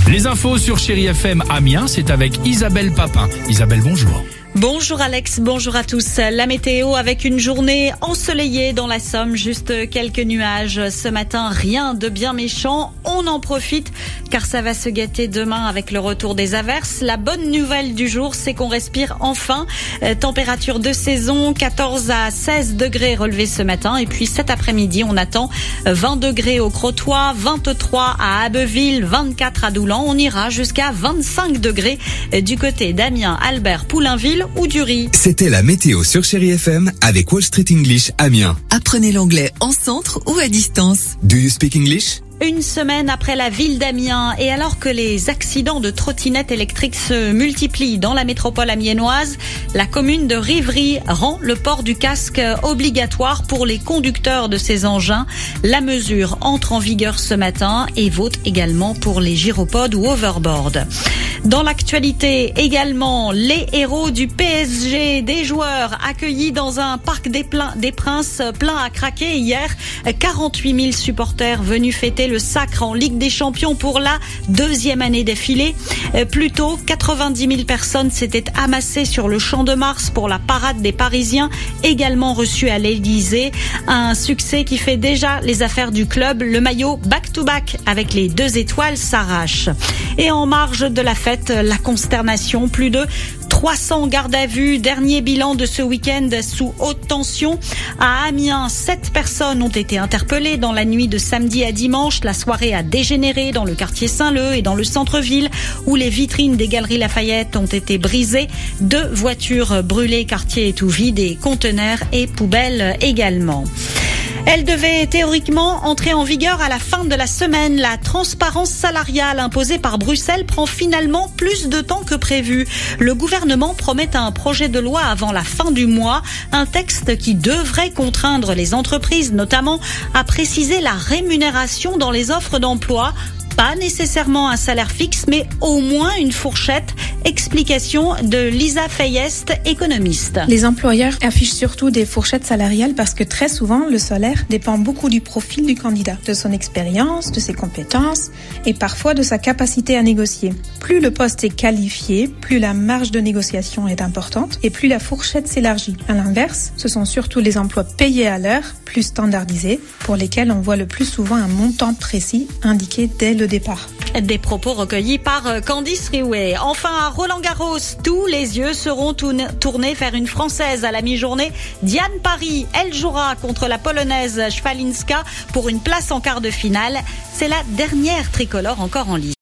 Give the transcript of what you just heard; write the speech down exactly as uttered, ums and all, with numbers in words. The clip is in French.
Les infos sur Chéri F M Amiens, c'est avec Isabelle Papin. Isabelle, bonjour. Bonjour Alex, bonjour à tous. La météo avec une journée ensoleillée dans la Somme, juste quelques nuages. Ce matin, rien de bien méchant. On en profite car ça va se gâter demain avec le retour des averses. La bonne nouvelle du jour, c'est qu'on respire enfin. Euh, température de saison, quatorze à seize degrés relevés ce matin. Et puis cet après-midi, on attend vingt degrés au Crotoy, vingt-trois à Abbeville, vingt-quatre à Doulan. On ira jusqu'à vingt-cinq degrés du côté d'Amiens, Albert, Poulainville ou Dury. C'était la météo sur Chéri F M avec Wall Street English Amiens. Apprenez l'anglais en centre ou à distance. Do you speak English? Une semaine après la ville d'Amiens et alors que les accidents de trottinettes électriques se multiplient dans la métropole amiénoise, la commune de Rivry rend le port du casque obligatoire pour les conducteurs de ces engins. La mesure entre en vigueur ce matin et vaut également pour les gyropodes ou overboard. Dans l'actualité également, les héros du P S G, des joueurs accueillis dans un parc des, pleins, des Princes plein à craquer hier. quarante-huit mille supporters venus fêter le sacre en Ligue des Champions pour la deuxième année d'affilée. Plus tôt, quatre-vingt-dix mille personnes s'étaient amassées sur le Champ de Mars pour la parade des Parisiens, également reçue à l'Élysée. Un succès qui fait déjà les affaires du club. Le maillot back-to-back avec les deux étoiles s'arrache. Et en marge de la fête, la consternation, plus de trois cents gardes à vue. Dernier bilan de ce week-end sous haute tension. À Amiens, sept personnes ont été interpellées dans la nuit de samedi à dimanche. La soirée a dégénéré dans le quartier Saint-Leu et dans le centre-ville où les vitrines des Galeries Lafayette ont été brisées. Deux voitures brûlées, quartier est tout vide et conteneurs et poubelles également. Elle devait théoriquement entrer en vigueur à la fin de la semaine. La transparence salariale imposée par Bruxelles prend finalement plus de temps que prévu. Le gouvernement promet un projet de loi avant la fin du mois, un texte qui devrait contraindre les entreprises, notamment à préciser la rémunération dans les offres d'emploi. Pas nécessairement un salaire fixe, mais au moins une fourchette. Explication de Lisa Fayest, économiste. Les employeurs affichent surtout des fourchettes salariales parce que très souvent, le salaire dépend beaucoup du profil du candidat, de son expérience, de ses compétences et parfois de sa capacité à négocier. Plus le poste est qualifié, plus la marge de négociation est importante et plus la fourchette s'élargit. À l'inverse, ce sont surtout les emplois payés à l'heure, plus standardisés, pour lesquels on voit le plus souvent un montant précis indiqué dès le départ. Des propos recueillis par Candice Riouet. Enfin, à Roland-Garros, tous les yeux seront tournés vers une Française à la mi-journée. Diane Paris, elle jouera contre la Polonaise Szwalinska pour une place en quart de finale. C'est la dernière tricolore encore en lice.